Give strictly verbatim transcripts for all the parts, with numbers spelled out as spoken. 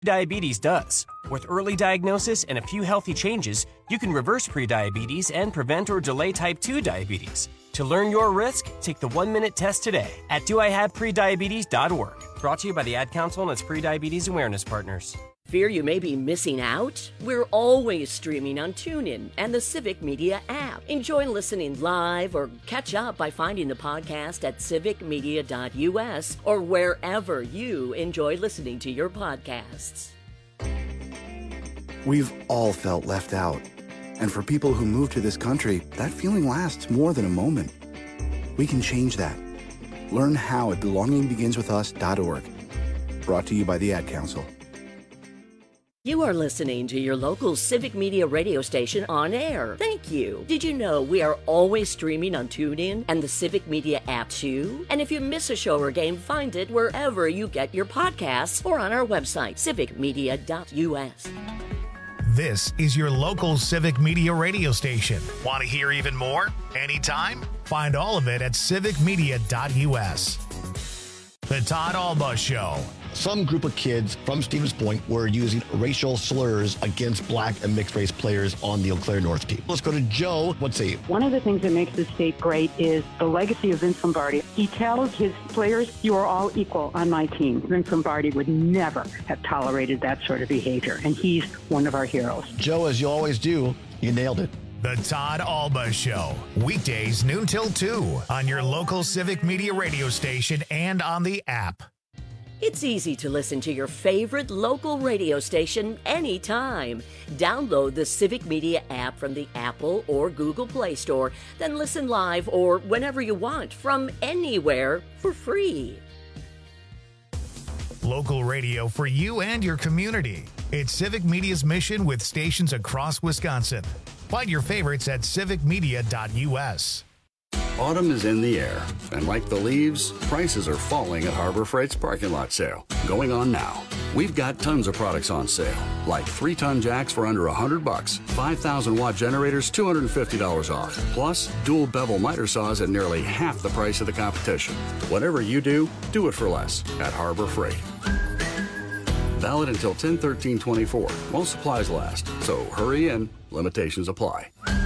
Diabetes does. With early diagnosis and a few healthy changes, you can reverse prediabetes and prevent or delay type two diabetes. To learn your risk, take the one-minute test today at do I have prediabetes dot org. Brought to you by the Ad Council and its Prediabetes Awareness Partners. Fear you may be missing out? We're always streaming on TuneIn and the Civic Media app. Enjoy listening live or catch up by finding the podcast at civic media dot u s or wherever you enjoy listening to your podcasts. We've all felt left out. And for people who move to this country, that feeling lasts more than a moment. We can change that. Learn how at belonging begins with us dot org. Brought to you by the Ad Council. You are listening to your local Civic Media radio station on air. Thank you. Did you know we are always streaming on TuneIn and the Civic Media app too? And if you miss a show or game, find it wherever you get your podcasts or on our website, civic media dot u s. This is your local Civic Media radio station. Want to hear even more? Anytime? Find all of it at civic media dot u s. The Todd Alba Show. Some group of kids from Stevens Point were using racial slurs against black and mixed race players on the Eau Claire North team. Let's go to Joe. What's he? One of the things that makes this state great is the legacy of Vince Lombardi. He tells his players, you are all equal on my team. Vince Lombardi would never have tolerated that sort of behavior, and he's one of our heroes. Joe, as you always do, you nailed it. The Todd Alba Show. Weekdays noon till two on your local Civic Media radio station and on the app. It's easy to listen to your favorite local radio station anytime. Download the Civic Media app from the Apple or Google Play Store, then listen live or whenever you want from anywhere for free. Local radio for you and your community. It's Civic Media's mission with stations across Wisconsin. Find your favorites at civic media dot u s. Autumn is in the air, and like the leaves, prices are falling at Harbor Freight's parking lot sale, going on now. We've got tons of products on sale, like three-ton jacks for under one hundred bucks, five thousand watt generators, two hundred fifty dollars off, plus dual bevel miter saws at nearly half the price of the competition. Whatever you do, do it for less at Harbor Freight. Valid until ten thirteen twenty-four. While supplies last, so hurry in. Limitations apply.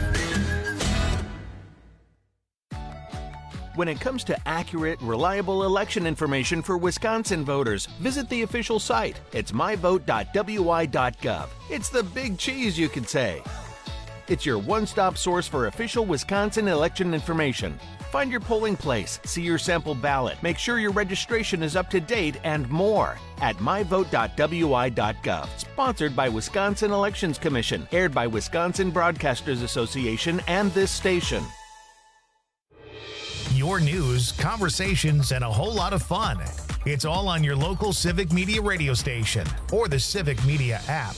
When it comes to accurate, reliable election information for Wisconsin voters, visit the official site. It's my vote dot w i dot gov. It's the big cheese, you could say. It's your one-stop source for official Wisconsin election information. Find your polling place, see your sample ballot, make sure your registration is up to date, and more at my vote dot w i dot gov. Sponsored by Wisconsin Elections Commission, aired by Wisconsin Broadcasters Association and this station. Your news, conversations, and a whole lot of fun. It's all on your local Civic Media radio station or the Civic Media app.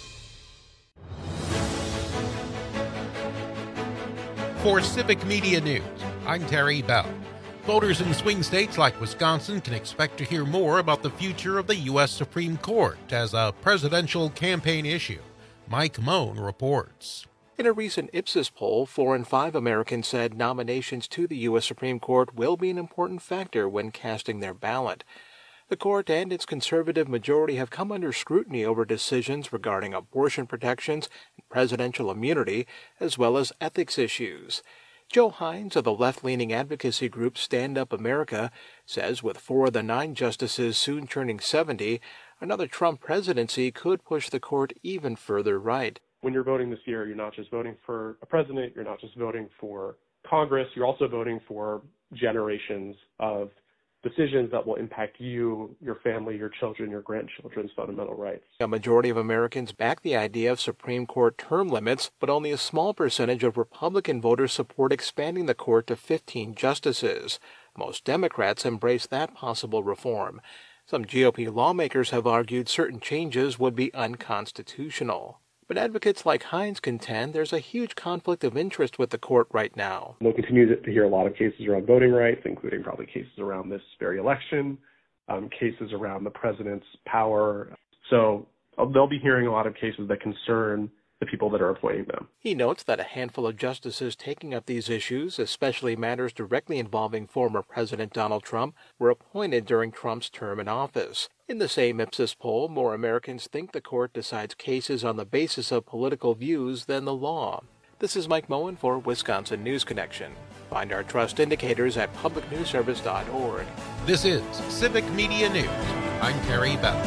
For Civic Media News, I'm Terry Bell. Voters in swing states like Wisconsin can expect to hear more about the future of the U S Supreme Court as a presidential campaign issue. Mike Moan reports. In a recent Ipsos poll, four in five Americans said nominations to the U S Supreme Court will be an important factor when casting their ballot. The court and its conservative majority have come under scrutiny over decisions regarding abortion protections and presidential immunity, as well as ethics issues. Joe Hines of the left-leaning advocacy group Stand Up America says with four of the nine justices soon turning seventy, another Trump presidency could push the court even further right. When you're voting this year, you're not just voting for a president, you're not just voting for Congress, you're also voting for generations of decisions that will impact you, your family, your children, your grandchildren's fundamental rights. A majority of Americans back the idea of Supreme Court term limits, but only a small percentage of Republican voters support expanding the court to fifteen justices. Most Democrats embrace that possible reform. Some G O P lawmakers have argued certain changes would be unconstitutional. But advocates like Hines contend there's a huge conflict of interest with the court right now. We'll continue to hear a lot of cases around voting rights, including probably cases around this very election, um, cases around the president's power. So they'll be hearing a lot of cases that concern the people that are appointing them. He notes that a handful of justices taking up these issues, especially matters directly involving former President Donald Trump, were appointed during Trump's term in office. In the same Ipsos poll, more Americans think the court decides cases on the basis of political views than the law. This is Mike Moen for Wisconsin News Connection. Find our trust indicators at public news service dot org. This is Civic Media News. I'm Terry Bell.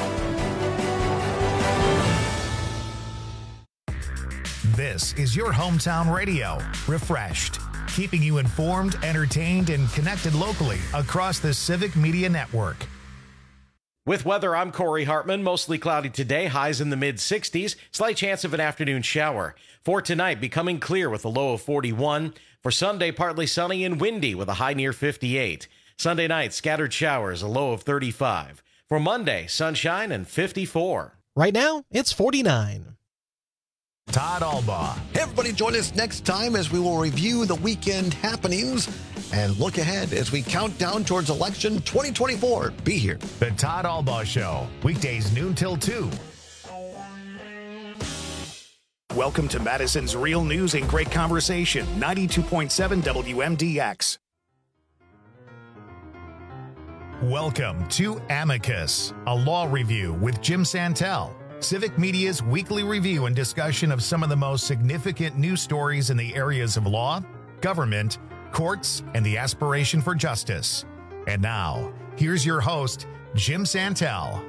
This is your hometown radio, Refreshed, keeping you informed, entertained, and connected locally across the Civic Media Network. With weather, I'm Corey Hartman. Mostly cloudy today, highs in the mid sixties, slight chance of an afternoon shower. For tonight, becoming clear with a low of forty-one. For Sunday, partly sunny and windy with a high near fifty-eight. Sunday night, scattered showers, a low of thirty-five. For Monday, sunshine and fifty-four. Right now, it's forty-nine. Todd Albaugh. Hey, everybody, join us next time as we will review the weekend happenings and look ahead as we count down towards election twenty twenty-four. Be here. The Todd Albaugh Show, weekdays noon till two. Welcome to Madison's Real News and Great Conversation, ninety-two point seven W M D X. Welcome to Amicus, a law review with Jim Santel. Civic Media's weekly review and discussion of some of the most significant news stories in the areas of law, government, courts, and the aspiration for justice. And now, here's your host, Jim Santel.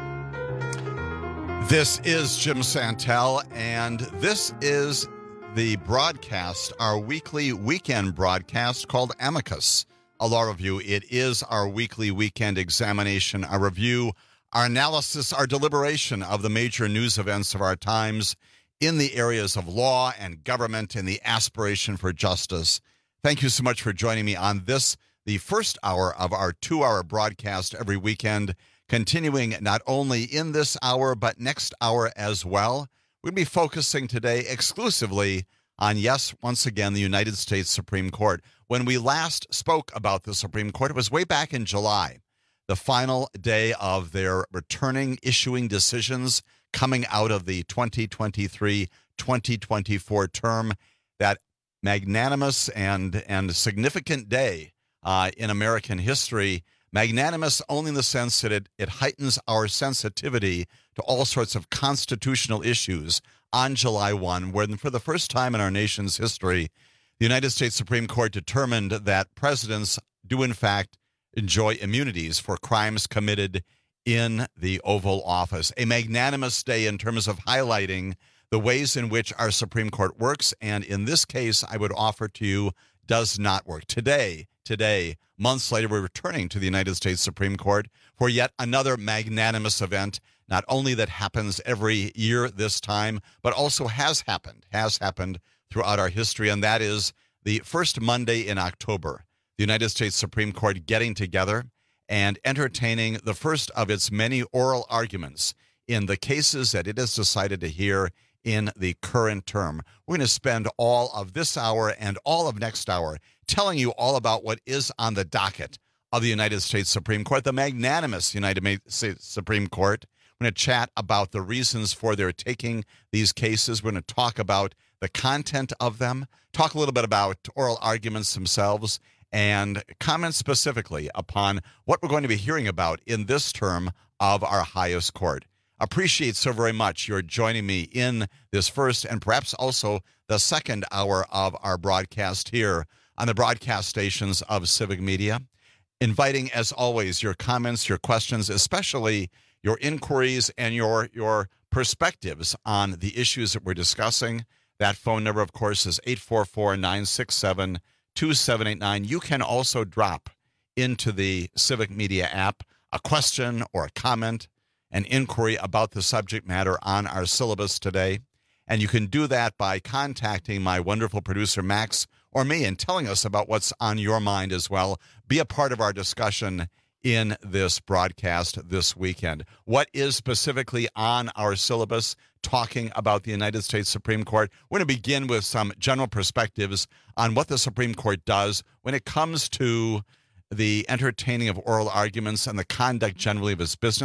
This is Jim Santel, and this is the broadcast, our weekly weekend broadcast called Amicus, a law review. It is our weekly weekend examination, a review, our analysis, our deliberation of the major news events of our times in the areas of law and government and the aspiration for justice. Thank you so much for joining me on this, the first hour of our two-hour broadcast every weekend, continuing not only in this hour, but next hour as well. We'll be focusing today exclusively on, yes, once again, the United States Supreme Court. When we last spoke about the Supreme Court, it was way back in July. The final day of their returning, issuing decisions coming out of the twenty twenty-three twenty twenty-four term, that magnanimous and, and significant day uh, in American history. Magnanimous only in the sense that it, it heightens our sensitivity to all sorts of constitutional issues on July first, when for the first time in our nation's history, the United States Supreme Court determined that presidents do, in fact, enjoy immunities for crimes committed in the Oval Office. A magnanimous day in terms of highlighting the ways in which our Supreme Court works, and in this case, I would offer to you, does not work. Today, today, months later, we're returning to the United States Supreme Court for yet another magnanimous event, not only that happens every year this time, but also has happened, has happened throughout our history, and that is the first Monday in October. The United States Supreme Court getting together and entertaining the first of its many oral arguments in the cases that it has decided to hear in the current term. We're going to spend all of this hour and all of next hour telling you all about what is on the docket of the United States Supreme Court, the magnanimous United States Supreme Court. We're going to chat about the reasons for their taking these cases. We're going to talk about the content of them, talk a little bit about oral arguments themselves, and comment specifically upon what we're going to be hearing about in this term of our highest court. Appreciate so very much your joining me in this first and perhaps also the second hour of our broadcast here on the broadcast stations of Civic Media. Inviting, as always, your comments, your questions, especially your inquiries and your, your perspectives on the issues that we're discussing. That phone number, of course, is eight four four, nine six seven, two seven eight nine. You can also drop into the Civic Media app a question or a comment, an inquiry about the subject matter on our syllabus today. And you can do that by contacting my wonderful producer, Max, or me, and telling us about what's on your mind as well. Be a part of our discussion in this broadcast this weekend. What is specifically on our syllabus talking about the United States Supreme Court? We're going to begin with some general perspectives on what the Supreme Court does when it comes to the entertaining of oral arguments and the conduct generally of its business.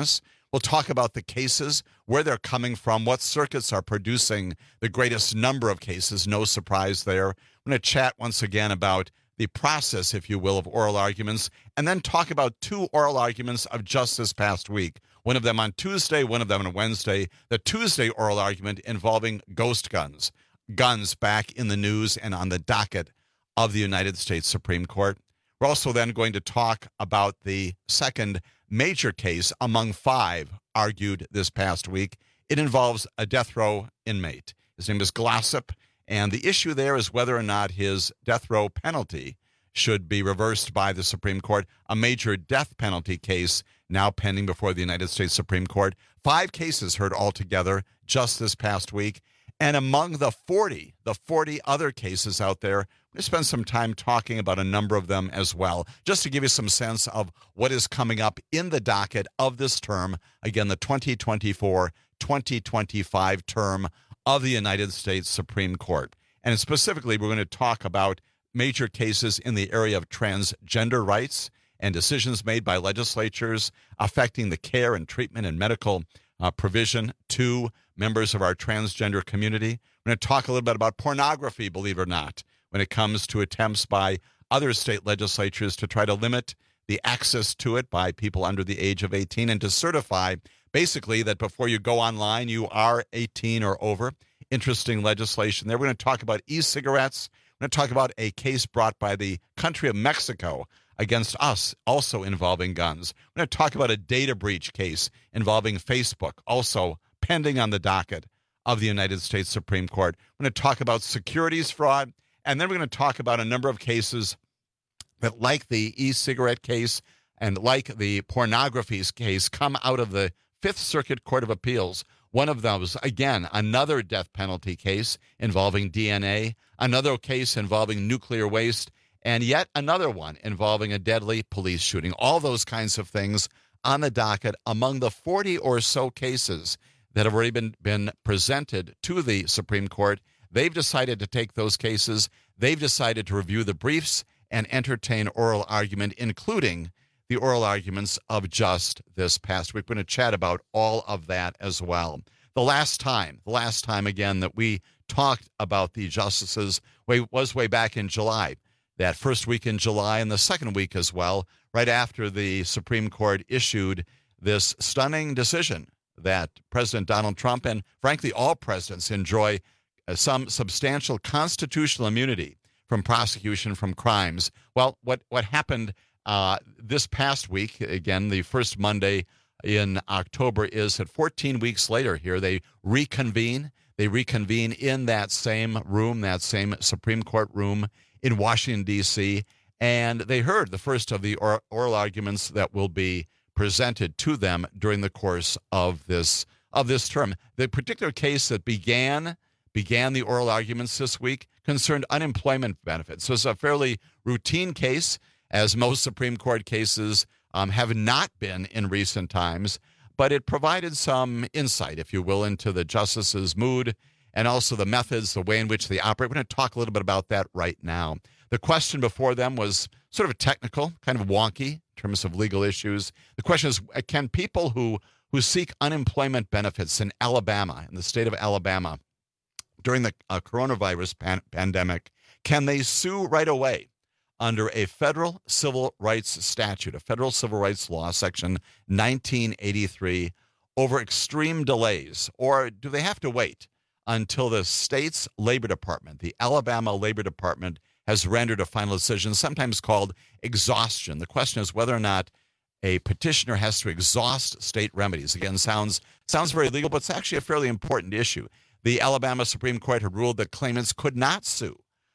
We'll talk about the cases, where they're coming from, what circuits are producing the greatest number of cases. No surprise there. We're going to chat once again about the process, if you will, of oral arguments, and then talk about two oral arguments of just this past week. One of them on Tuesday, one of them on Wednesday. The Tuesday oral argument involving ghost guns. Guns back in the news and on the docket of the United States Supreme Court. We're also then going to talk about the second major case among five argued this past week. It involves a death row inmate. His name is Glossip, and the issue there is whether or not his death row penalty should be reversed by the Supreme Court, a major death penalty case now pending before the United States Supreme Court. Five cases heard altogether just this past week. And among the forty, the forty other cases out there, we spend some time talking about a number of them as well, just to give you some sense of what is coming up in the docket of this term. Again, the twenty twenty-four twenty twenty-five term of the United States Supreme Court. And specifically, we're going to talk about major cases in the area of transgender rights and decisions made by legislatures affecting the care and treatment and medical uh, provision to members of our transgender community. We're going to talk a little bit about pornography, believe it or not, when it comes to attempts by other state legislatures to try to limit the access to it by people under the age of eighteen and to certify basically that before you go online, you are eighteen or over. Interesting legislation there. We're going to talk about e-cigarettes. We're going to talk about a case brought by the country of Mexico against us, also involving guns. We're going to talk about a data breach case involving Facebook, also pending on the docket of the United States Supreme Court. We're going to talk about securities fraud, and then we're going to talk about a number of cases that, like the e-cigarette case and like the pornography case, come out of the Fifth Circuit Court of Appeals. One of those, again, another death penalty case involving D N A, another case involving nuclear waste, and yet another one involving a deadly police shooting. All those kinds of things on the docket among the forty or so cases that have already been, been presented to the Supreme Court. They've decided to take those cases. They've decided to review the briefs and entertain oral argument, including the oral arguments of just this past week. We're going to chat about all of that as well. The last time, the last time again that we talked about the justices way, was way back in July. That first week in July and the second week as well, right after the Supreme Court issued this stunning decision that President Donald Trump and, frankly, all presidents enjoy uh, some substantial constitutional immunity from prosecution from crimes. Well, what, what happened uh, this past week, again, the first Monday in October, is that fourteen weeks later here, they reconvene. They reconvene in that same room, that same Supreme Court room in Washington, D C, and they heard the first of the or- oral arguments that will be presented to them during the course of this of this term. The particular case that began began the oral arguments this week concerned unemployment benefits. So it's a fairly routine case, as most Supreme Court cases um, have not been in recent times, but it provided some insight, if you will, into the justices' mood and also the methods, the way in which they operate. We're going to talk a little bit about that right now. The question before them was sort of technical, kind of wonky in terms of legal issues. The question is, can people who, who seek unemployment benefits in Alabama, in the state of Alabama, during the uh, coronavirus pan- pandemic, can they sue right away under a federal civil rights statute, a federal civil rights law, section nineteen eighty-three, over extreme delays? Or do they have to wait until the state's labor department, the Alabama Labor Department, has rendered a final decision, sometimes called exhaustion? The question is whether or not a petitioner has to exhaust state remedies. Again, sounds sounds very legal, but it's actually a fairly important issue. The Alabama Supreme Court had ruled that claimants could not sue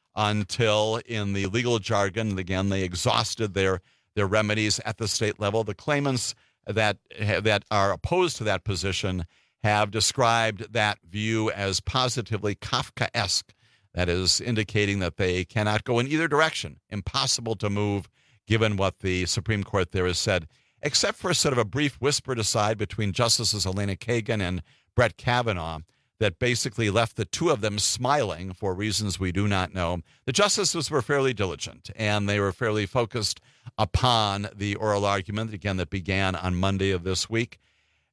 until, in the legal jargon, again, they exhausted their, their remedies at the state level. The claimants that that are opposed to that position have described that view as positively Kafkaesque. That is, indicating that they cannot go in either direction, impossible to move, given what the Supreme Court there has said, except for sort of a brief whispered aside between Justices Elena Kagan and Brett Kavanaugh that basically left the two of them smiling for reasons we do not know. The justices were fairly diligent, and they were fairly focused upon the oral argument, again, that began on Monday of this week.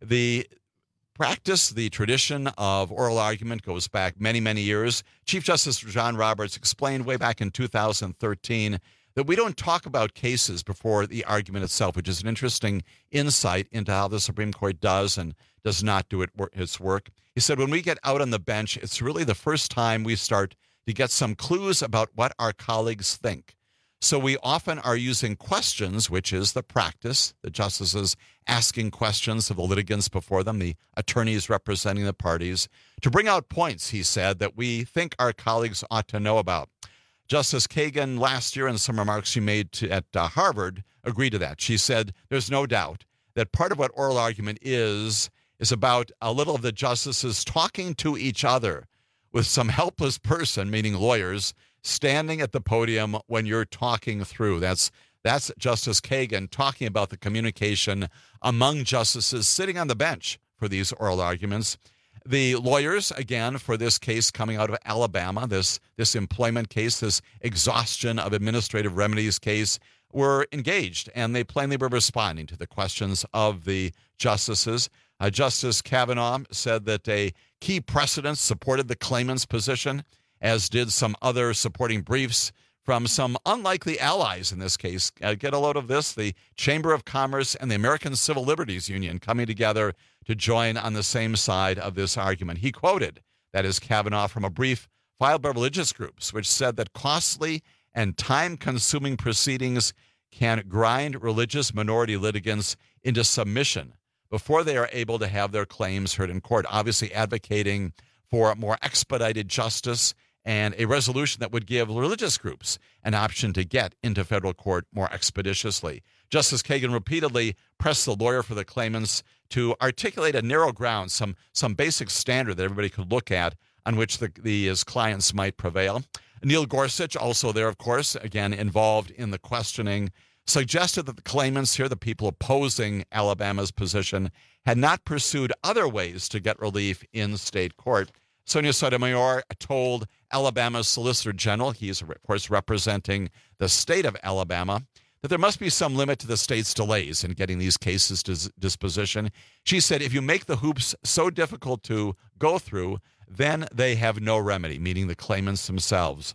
The practice, the tradition of oral argument goes back many, many years. Chief Justice John Roberts explained way back in two thousand thirteen that we don't talk about cases before the argument itself, which is an interesting insight into how the Supreme Court does and does not do it, its work. He said, when we get out on the bench, it's really the first time we start to get some clues about what our colleagues think. So we often are using questions, which is the practice, the justices asking questions of the litigants before them, the attorneys representing the parties, to bring out points, he said, that we think our colleagues ought to know about. Justice Kagan last year, in some remarks she made to, at uh, Harvard, agreed to that. She said, there's no doubt that part of what oral argument is, is about a little of the justices talking to each other with some helpless person, meaning lawyers, standing at the podium when you're talking through. That's that's Justice Kagan talking about the communication among justices sitting on the bench for these oral arguments. The lawyers, again, for this case coming out of Alabama, this, this employment case, this exhaustion of administrative remedies case, were engaged, and they plainly were responding to the questions of the justices. Uh, Justice Kavanaugh said that a key precedent supported the claimant's position, as did some other supporting briefs from some unlikely allies in this case. Uh, get a load of this, the Chamber of Commerce and the American Civil Liberties Union coming together to join on the same side of this argument. He quoted, that is Kavanaugh, from a brief filed by religious groups, which said that costly and time-consuming proceedings can grind religious minority litigants into submission before they are able to have their claims heard in court, obviously advocating for more expedited justice and a resolution that would give religious groups an option to get into federal court more expeditiously. Justice Kagan repeatedly pressed the lawyer for the claimants to articulate a narrow ground, some some basic standard that everybody could look at on which the, the his clients might prevail. Neil Gorsuch, also there, of course, again involved in the questioning, suggested that the claimants here, the people opposing Alabama's position, had not pursued other ways to get relief in state court. Sonia Sotomayor told Alabama's Solicitor General, he is, of course, representing the state of Alabama, that there must be some limit to the state's delays in getting these cases to disposition. She said, if you make the hoops so difficult to go through, then they have no remedy, meaning the claimants themselves.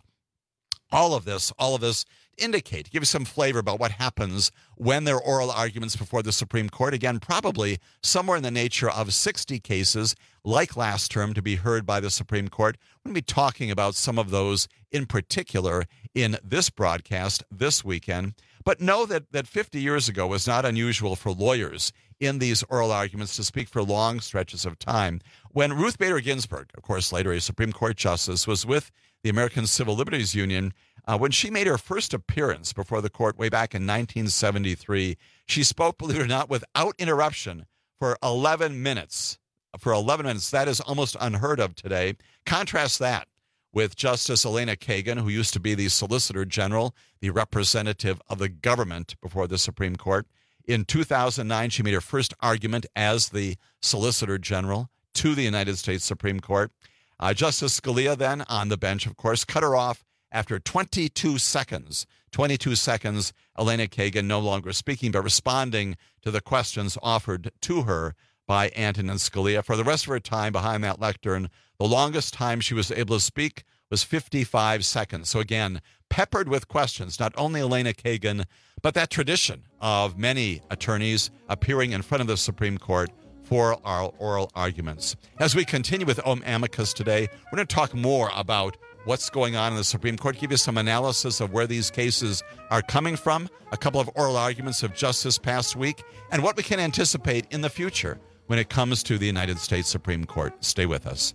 All of this, all of this indicate, give you some flavor about what happens when there are oral arguments before the Supreme Court. Again, probably somewhere in the nature of sixty cases, like last term, to be heard by the Supreme Court. We're going to be talking about some of those in particular in this broadcast this weekend. But know that, that fifty years ago was not unusual for lawyers in these oral arguments to speak for long stretches of time. When Ruth Bader Ginsburg, of course, later a Supreme Court justice, was with the American Civil Liberties Union, uh, when she made her first appearance before the court way back in nineteen seventy-three, she spoke, believe it or not, without interruption for eleven minutes. For eleven minutes, that is almost unheard of today. Contrast that with Justice Elena Kagan, who used to be the Solicitor General, the representative of the government before the Supreme Court. In two thousand nine, she made her first argument as the Solicitor General to the United States Supreme Court. Uh, Justice Scalia then, on the bench, of course, cut her off after twenty-two seconds. twenty-two seconds, Elena Kagan no longer speaking, but responding to the questions offered to her by Antonin Scalia. For the rest of her time behind that lectern, the longest time she was able to speak was fifty-five seconds. So again, peppered with questions, not only Elena Kagan, but that tradition of many attorneys appearing in front of the Supreme Court for our oral arguments. As we continue with Om Amicus today, we're going to talk more about what's going on in the Supreme Court, give you some analysis of where these cases are coming from, a couple of oral arguments of just this past week, and what we can anticipate in the future when it comes to the United States Supreme Court. Stay with us.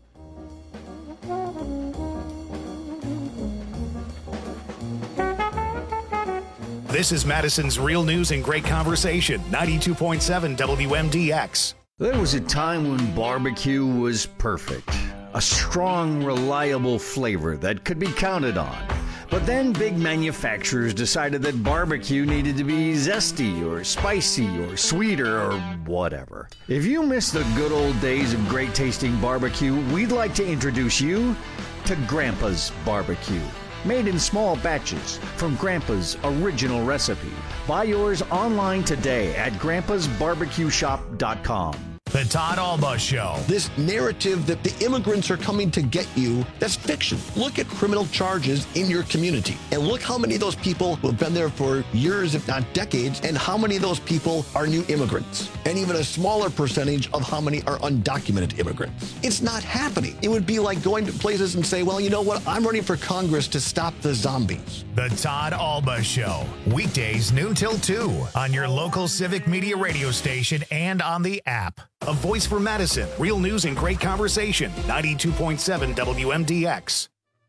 This is Madison's Real News and Great Conversation, ninety-two point seven W M D X. There was a time when barbecue was perfect. A strong, reliable flavor that could be counted on. But then big manufacturers decided that barbecue needed to be zesty or spicy or sweeter or whatever. If you miss the good old days of great tasting barbecue, we'd like to introduce you to Grandpa's Barbecue. Made in small batches from Grandpa's original recipe. Buy yours online today at grandpas barbecue shop dot com. The The Todd Alba Show. This narrative that the immigrants are coming to get you, that's fiction. Look at criminal charges in your community and look how many of those people who have been there for years, if not decades, and how many of those people are new immigrants, and even a smaller percentage of how many are undocumented immigrants. It's not happening. It would be like going to places and say, well, you know what? I'm running for Congress to stop the zombies. The Todd Alba Show. Weekdays noon till two on your local Civic Media radio station and on the app. A voice for Madison. Real news and great conversation. ninety-two point seven W M D X.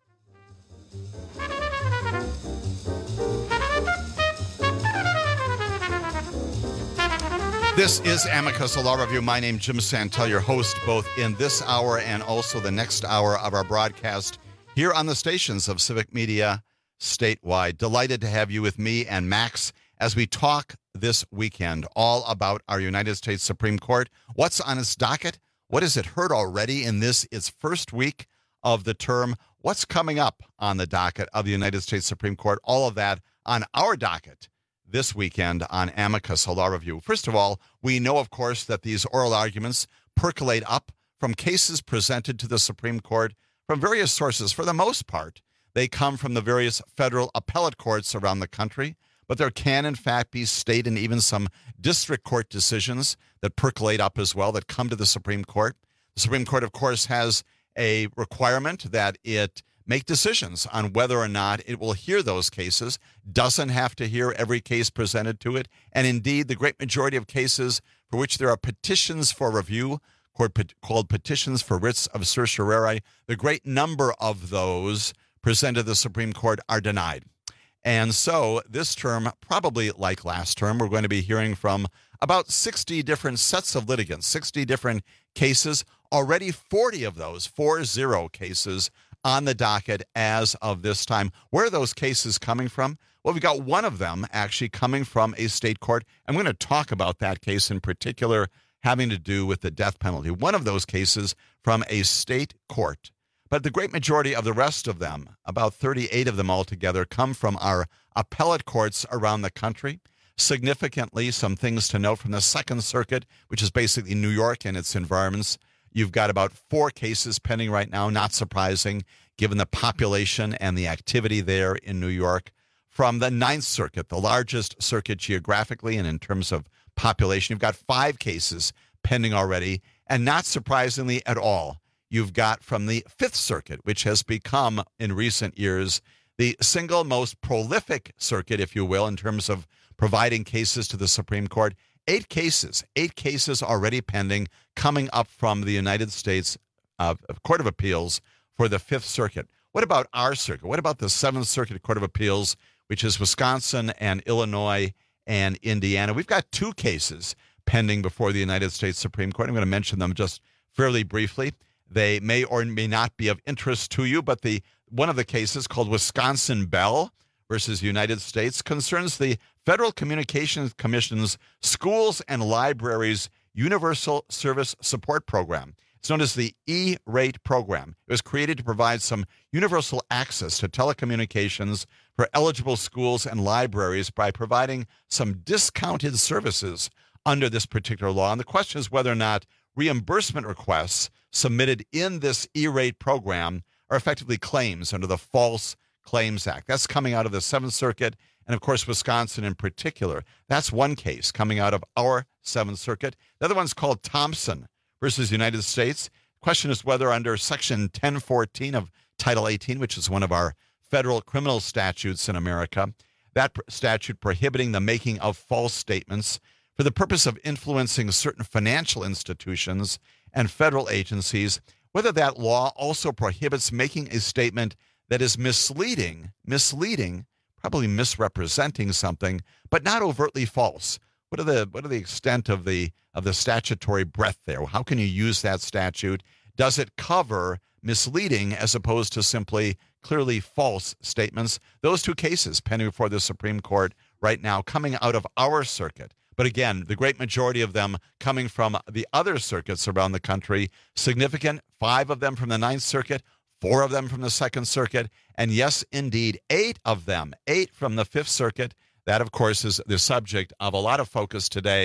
This is Amicus, a law review. My name is Jim Santel, your host both in this hour and also the next hour of our broadcast here on the stations of Civic Media statewide. Delighted to have you with me and Max as we talk this weekend all about our United States Supreme Court. What's on its docket? What has it heard already in this, its first week of the term? What's coming up on the docket of the United States Supreme Court? All of that on our docket this weekend on Amicus, a law review. First of all, we know, of course, that these oral arguments percolate up from cases presented to the Supreme Court from various sources. For the most part, they come from the various federal appellate courts around the country, but there can, in fact, be state and even some district court decisions that percolate up as well that come to the Supreme Court. The Supreme Court, of course, has a requirement that it make decisions on whether or not it will hear those cases, doesn't have to hear every case presented to it, and indeed, the great majority of cases for which there are petitions for review, called petitions for writs of certiorari, the great number of those presented to the Supreme Court are denied. And so this term, probably like last term, we're going to be hearing from about sixty different sets of litigants, sixty different cases, already forty of those, four zero cases on the docket as of this time. Where are those cases coming from? Well, we've got one of them actually coming from a state court. I'm going to talk about that case in particular, having to do with the death penalty. One of those cases from a state court. But the great majority of the rest of them, about thirty-eight of them altogether, come from our appellate courts around the country. Significantly, some things to note from the Second Circuit, which is basically New York and its environments. You've got about four cases pending right now, not surprising, given the population and the activity there in New York. From the Ninth Circuit, the largest circuit geographically and in terms of population, you've got five cases pending already. And not surprisingly at all, you've got from the Fifth Circuit, which has become in recent years the single most prolific circuit, if you will, in terms of providing cases to the Supreme Court. Eight cases, eight cases already pending, coming up from the United States uh, Court of Appeals for the Fifth Circuit. What about our circuit? What about the Seventh Circuit Court of Appeals, which is Wisconsin and Illinois and Indiana? We've got two cases pending before the United States Supreme Court. I'm going to mention them just fairly briefly. They may or may not be of interest to you, but the one of the cases, called Wisconsin Bell versus United States, concerns the Federal Communications Commission's Schools and Libraries Universal Service Support Program. It's known as the E-Rate program. It was created to provide some universal access to telecommunications for eligible schools and libraries by providing some discounted services under this particular law. And the question is whether or not reimbursement requests submitted in this E-Rate program are effectively claims under the False Claims Act. That's coming out of the Seventh Circuit and, of course, Wisconsin in particular. That's one case coming out of our Seventh Circuit. The other one's called Thompson versus United States. The question is whether under Section ten fourteen of Title eighteen, which is one of our federal criminal statutes in America, that statute prohibiting the making of false statements for the purpose of influencing certain financial institutions and federal agencies, whether that law also prohibits making a statement that is misleading, misleading, probably misrepresenting something, but not overtly false. What are the what are the extent of the of the statutory breadth there? How can you use that statute? Does it cover misleading as opposed to simply clearly false statements? Those two cases pending before the Supreme Court right now, coming out of our circuit. But again, the great majority of them coming from the other circuits around the country, significant, five of them from the Ninth Circuit, four of them from the Second Circuit, and yes, indeed, eight of them, eight from the Fifth Circuit. That, of course, is the subject of a lot of focus today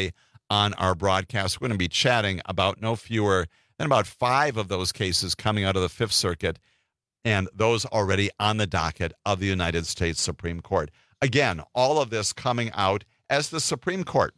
on our broadcast. We're going to be chatting about no fewer than about five of those cases coming out of the Fifth Circuit, and those already on the docket of the United States Supreme Court. Again, all of this coming out as the Supreme Court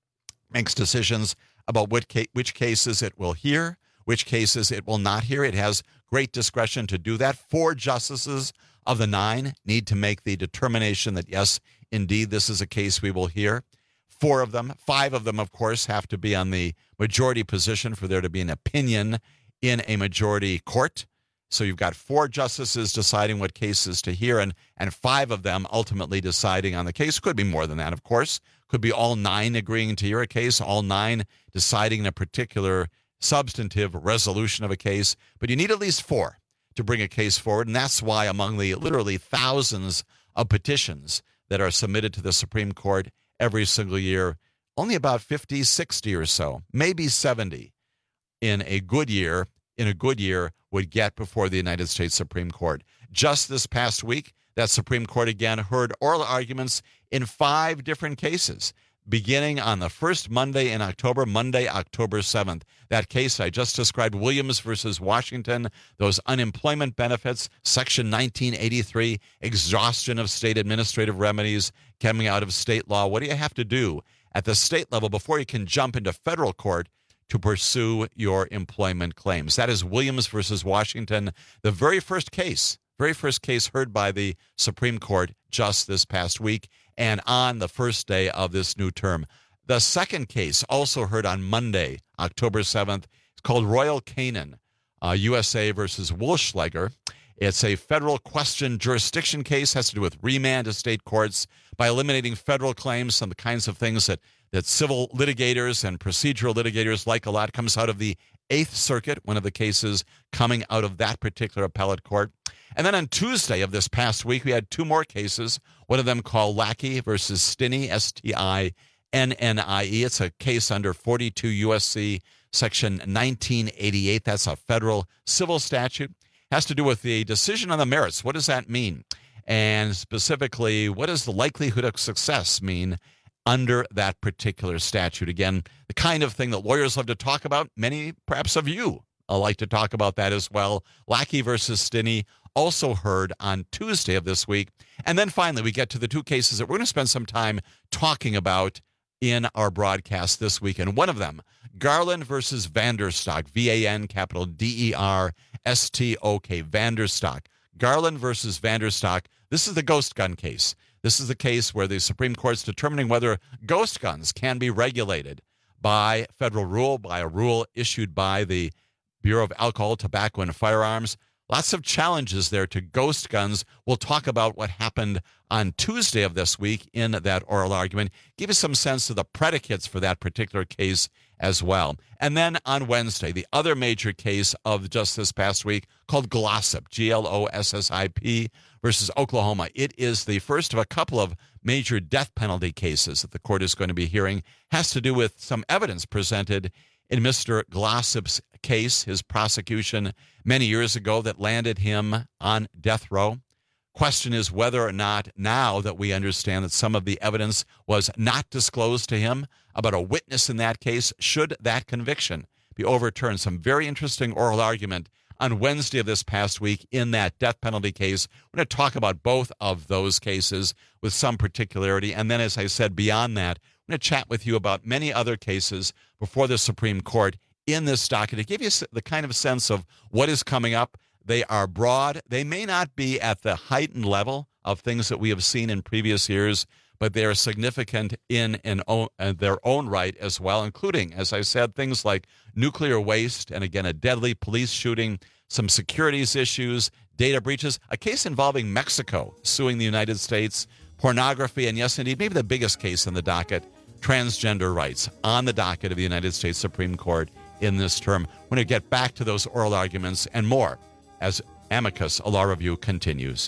makes decisions about which, ca- which cases it will hear, which cases it will not hear. It has great discretion to do that. Four justices of the nine need to make the determination that, yes, indeed, this is a case we will hear. Four of them, five of them, of course, have to be on the majority position for there to be an opinion in a majority court. So you've got four justices deciding what cases to hear, and, and five of them ultimately deciding on the case. Could be more than that, of course. Could be all nine agreeing to hear a case, all nine deciding a particular substantive resolution of a case. But you need at least four to bring a case forward, and that's why among the literally thousands of petitions that are submitted to the Supreme Court every single year, only about fifty, sixty or so, maybe seventy in a good year, in a good year would get before the United States Supreme Court. Just this past week, that Supreme Court again heard oral arguments in five different cases, beginning on the first Monday in October, Monday, October seventh. That case I just described, Williams versus Washington, those unemployment benefits, Section nineteen eighty-three, exhaustion of state administrative remedies coming out of state law. What do you have to do at the state level before you can jump into federal court to pursue your employment claims? That is Williams versus Washington, the very first case, very first case heard by the Supreme Court just this past week and on the first day of this new term. The second case, also heard on Monday, October seventh, it's called Royal Canin, uh, U S A versus Woolschlager. It's a federal question jurisdiction case, has to do with remand to state courts by eliminating federal claims, some of the kinds of things that, that civil litigators and procedural litigators like a lot. Comes out of the Eighth Circuit, one of the cases coming out of that particular appellate court. And then on Tuesday of this past week, we had two more cases, one of them called Lackey versus Stinney, S T I N N I E. It's a case under forty-two U S C Section nineteen eighty-eight. That's a federal civil statute. Has to do with the decision on the merits. What does that mean? And specifically, what does the likelihood of success mean under that particular statute? Again, the kind of thing that lawyers love to talk about. Many, perhaps of you, like to talk about that as well. Lackey versus Stinney, also heard on Tuesday of this week. And then finally, we get to the two cases that we're going to spend some time talking about in our broadcast this week. And one of them, Garland versus Vanderstock, V A N capital D E R S T O K, Vanderstock. Garland versus Vanderstock. This is the ghost gun case. This is the case where the Supreme Court's determining whether ghost guns can be regulated by federal rule, by a rule issued by the Bureau of Alcohol, Tobacco, and Firearms. Lots of challenges there to ghost guns. We'll talk about what happened on Tuesday of this week in that oral argument. Give you some sense of the predicates for that particular case as well. And then on Wednesday, the other major case of just this past week called Glossip, G L O S S I P versus Oklahoma. It is the first of a couple of major death penalty cases that the court is going to be hearing. Has to do with some evidence presented in Mister Glossip's case, his prosecution many years ago that landed him on death row. Question is whether or not, now that we understand that some of the evidence was not disclosed to him about a witness in that case, should that conviction be overturned? Some very interesting oral argument on Wednesday of this past week in that death penalty case. We're going to talk about both of those cases with some particularity. And then, as I said, beyond that, I'm going to chat with you about many other cases before the Supreme Court in this docket to give you the kind of sense of what is coming up. They are broad. They may not be at the heightened level of things that we have seen in previous years, but they are significant in, in own, uh, their own right as well, including, as I said, things like nuclear waste and, again, a deadly police shooting, some securities issues, data breaches, a case involving Mexico suing the United States, pornography, and yes, indeed, maybe the biggest case in the docket, transgender rights on the docket of the United States Supreme Court in this term. We're going to get back to those oral arguments and more as Amicus, a law review, continues.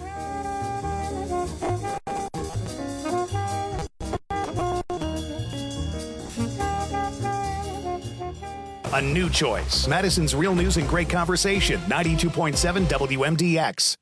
A new choice. Madison's Real News and Great Conversation, ninety-two point seven W M D X.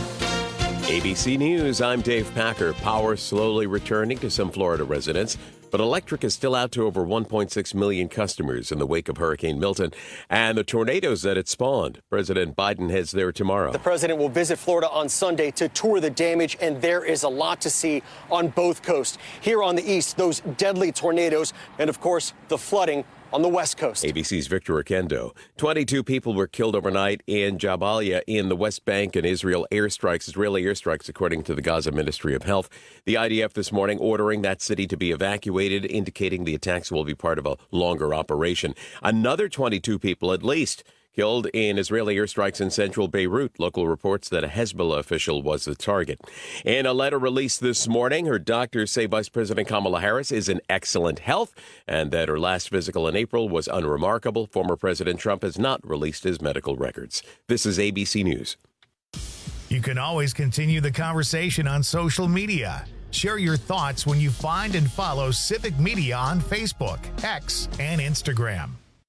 A B C News, I'm Dave Packer. Power slowly returning to some Florida residents. But electric is still out to over one point six million customers in the wake of Hurricane Milton and the tornadoes that it spawned. President Biden heads there tomorrow. The president will visit Florida on Sunday to tour the damage, and there is a lot to see on both coasts. Here on the east, those deadly tornadoes, and of course, the flooding on the West Coast. A B C's Victor Oquendo. twenty-two people were killed overnight in Jabalia in the West Bank and Israel airstrikes, Israeli airstrikes, according to the Gaza Ministry of Health. The I D F this morning ordering that city to be evacuated, indicating the attacks will be part of a longer operation. Another twenty-two people, at least, killed in Israeli airstrikes in central Beirut. Local reports that a Hezbollah official was the target. In a letter released this morning, her doctors say Vice President Kamala Harris is in excellent health and that her last physical in April was unremarkable. Former President Trump has not released his medical records. This is A B C News. You can always continue the conversation on social media. Share your thoughts when you find and follow Civic Media on Facebook, X, and Instagram.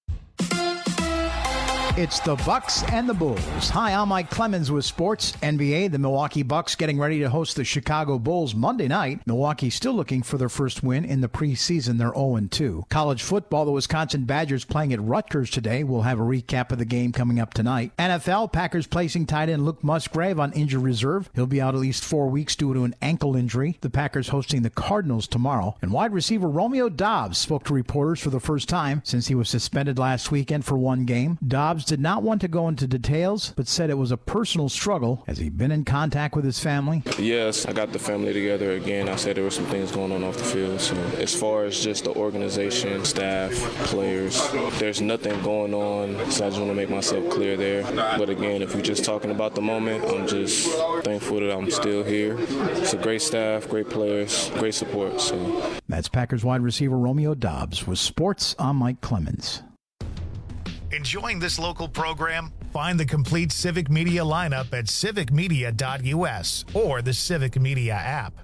It's the Bucks and the Bulls. Hi, I'm Mike Clemens with Sports N B A. The Milwaukee Bucks getting ready to host the Chicago Bulls Monday night. Milwaukee still looking for their first win in the preseason. They're oh and two. College football, the Wisconsin Badgers playing at Rutgers today. We'll have a recap of the game coming up tonight. N F L, Packers placing tight end Luke Musgrave on injured reserve. He'll be out at least four weeks due to an ankle injury. The Packers hosting the Cardinals tomorrow. And wide receiver Romeo Doubs spoke to reporters for the first time since he was suspended last weekend for one game. Doubs did not want to go into details, but said it was a personal struggle. Has he been in contact with his family? Yes, I got the family together again. I said there were some things going on off the field. So as far as just the organization, staff, players, there's nothing going on. So I just want to make myself clear there. But again, if we're just talking about the moment, I'm just thankful that I'm still here. It's a great staff, great players, great support. So that's Packers wide receiver Romeo Doubs. With Sports, I'm Mike Clemens. Enjoying this local program? Find the complete Civic Media lineup at civic media dot U S or the Civic Media app.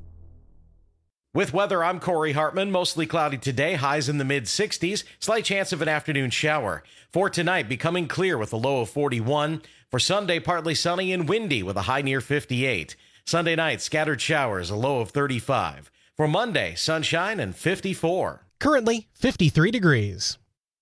With weather, I'm Corey Hartman. Mostly cloudy today, highs in the mid sixties. Slight chance of an afternoon shower. For tonight, becoming clear with a low of forty-one. For Sunday, partly sunny and windy with a high near fifty-eight. Sunday night, scattered showers, a low of thirty-five. For Monday, sunshine and fifty-four. Currently, fifty-three degrees.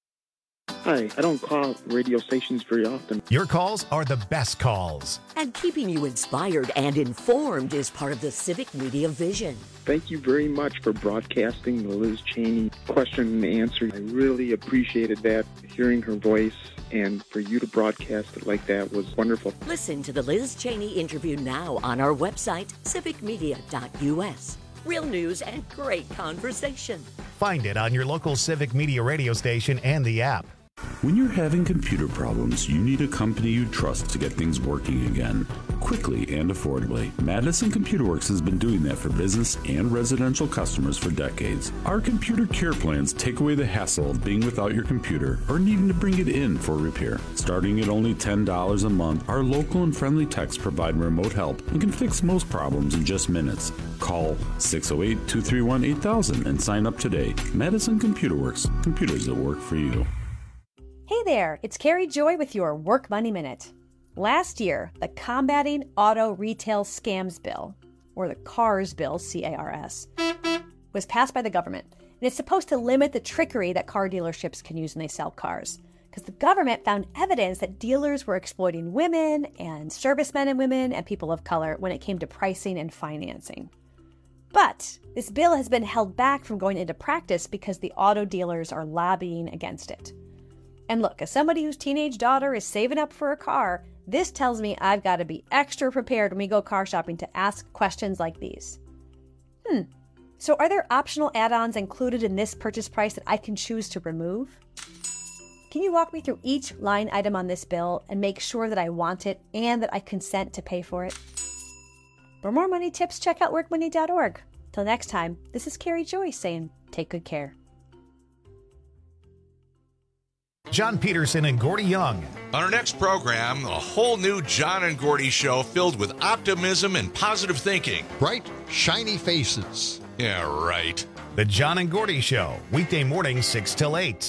Hi, I don't call radio stations very often. Your calls are the best calls. And keeping you inspired and informed is part of the Civic Media vision. Thank you very much for broadcasting the Liz Cheney question and answer. I really appreciated that, hearing her voice, and for you to broadcast it like that was wonderful. Listen to the Liz Cheney interview now on our website, civic media dot U S. Real news and great conversation. Find it on your local Civic Media radio station and the app. When you're having computer problems, you need a company you trust to get things working again, quickly and affordably. Madison Computer Works has been doing that for business and residential customers for decades. Our computer care plans take away the hassle of being without your computer or needing to bring it in for repair. Starting at only ten dollars a month, our local and friendly techs provide remote help and can fix most problems in just minutes. Call six oh eight, two three one, eight thousand and sign up today. Madison Computer Works, computers that work for you. Hey there, it's Carrie Joy with your Work Money Minute. Last year, the Combating Auto Retail Scams Bill, or the CARS Bill, C A R S, was passed by the government. And it's supposed to limit the trickery that car dealerships can use when they sell cars. Because the government found evidence that dealers were exploiting women and servicemen and women and people of color when it came to pricing and financing. But this bill has been held back from going into practice because the auto dealers are lobbying against it. And look, as somebody whose teenage daughter is saving up for a car, this tells me I've got to be extra prepared when we go car shopping to ask questions like these. Hmm, so are there optional add-ons included in this purchase price that I can choose to remove? Can you walk me through each line item on this bill and make sure that I want it and that I consent to pay for it? For more money tips, check out work money dot org. Till next time, this is Carrie Joy saying, take good care. John Peterson and Gordy Young. On our next program, a whole new John and Gordy show filled with optimism and positive thinking. Bright, shiny faces. Yeah, right. The John and Gordy Show, weekday mornings six till eight.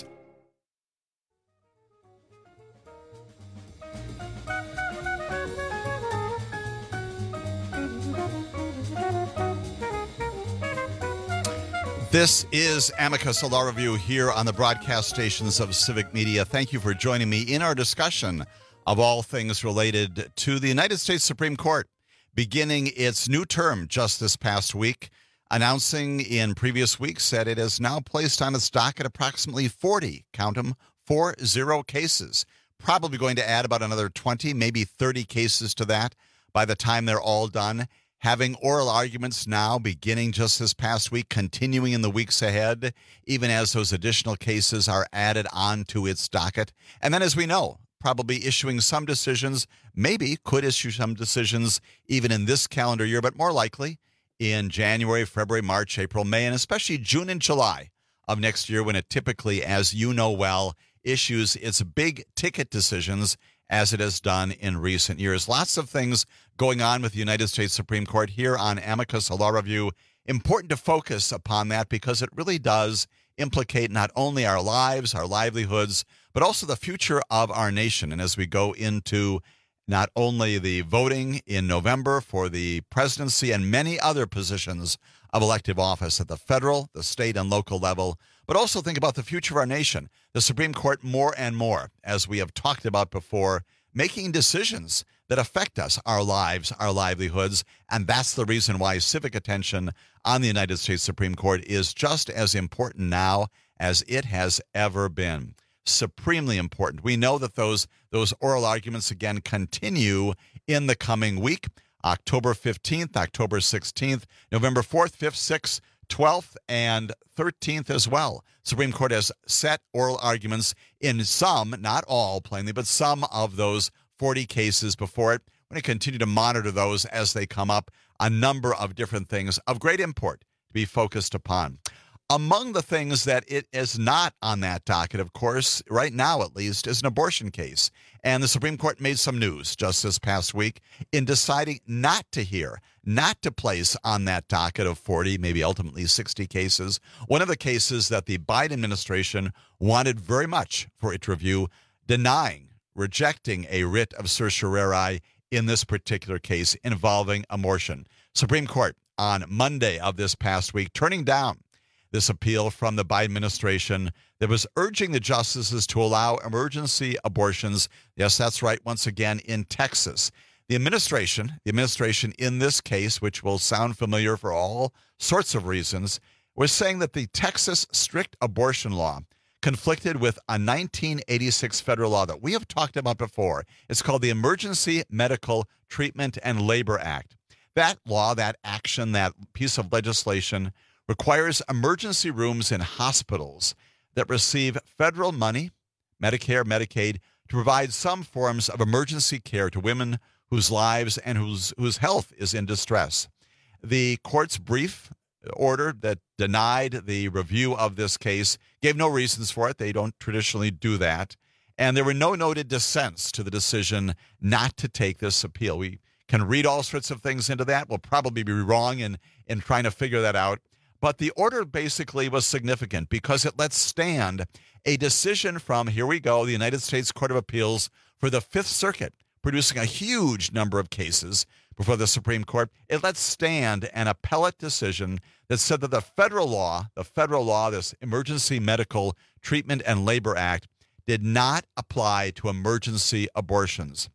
This is Amicus, a law review here on the broadcast stations of Civic Media. Thank you for joining me in our discussion of all things related to the United States Supreme Court beginning its new term just this past week, announcing in previous weeks that it has now placed on its docket approximately forty, count them, four zero cases. Probably going to add about another twenty, maybe thirty cases to that by the time they're all done. Having oral arguments now beginning just this past week, continuing in the weeks ahead, even as those additional cases are added onto its docket. And then, as we know, probably issuing some decisions, maybe could issue some decisions even in this calendar year, but more likely in January, February, March, April, May, and especially June and July of next year, when it typically, as you know well, issues its big ticket decisions as it has done in recent years. Lots of things going on with the United States Supreme Court here on Amicus, a law review. Important to focus upon that because it really does implicate not only our lives, our livelihoods, but also the future of our nation. And as we go into not only the voting in November for the presidency and many other positions of elective office at the federal, the state, and local level, but also think about the future of our nation. The Supreme Court more and more, as we have talked about before, making decisions that affect us, our lives, our livelihoods, and that's the reason why civic attention on the United States Supreme Court is just as important now as it has ever been. Supremely important. We know that those, those oral arguments, again, continue in the coming week, October fifteenth, October sixteenth, November fourth, fifth, sixth, twelfth, and thirteenth as well. Supreme Court has set oral arguments in some, not all plainly, but some of those forty cases before it. We're going to continue to monitor those as they come up. A number of different things of great import to be focused upon. Among the things that it is not on that docket, of course, right now at least, is an abortion case. And the Supreme Court made some news just this past week in deciding not to hear, not to place on that docket of forty, maybe ultimately sixty cases, one of the cases that the Biden administration wanted very much for it to review, denying, rejecting a writ of certiorari in this particular case involving abortion. Supreme Court on Monday of this past week turning down this appeal from the Biden administration that was urging the justices to allow emergency abortions. Yes, that's right, once again, in Texas. The administration, the administration in this case, which will sound familiar for all sorts of reasons, was saying that the Texas strict abortion law conflicted with a nineteen eighty-six federal law that we have talked about before. It's called the Emergency Medical Treatment and Labor Act. That law, that action, that piece of legislation requires emergency rooms in hospitals that receive federal money, Medicare, Medicaid, to provide some forms of emergency care to women whose lives and whose, whose health is in distress. The court's brief order that denied the review of this case gave no reasons for it. They don't traditionally do that. And there were no noted dissents to the decision not to take this appeal. We can read all sorts of things into that. We'll probably be wrong in, in trying to figure that out. But the order basically was significant because it lets stand a decision from, here we go, the United States Court of Appeals for the Fifth Circuit, producing a huge number of cases before the Supreme Court. It lets stand an appellate decision that said that the federal law, the federal law, this Emergency Medical Treatment and Labor Act, did not apply to emergency abortions.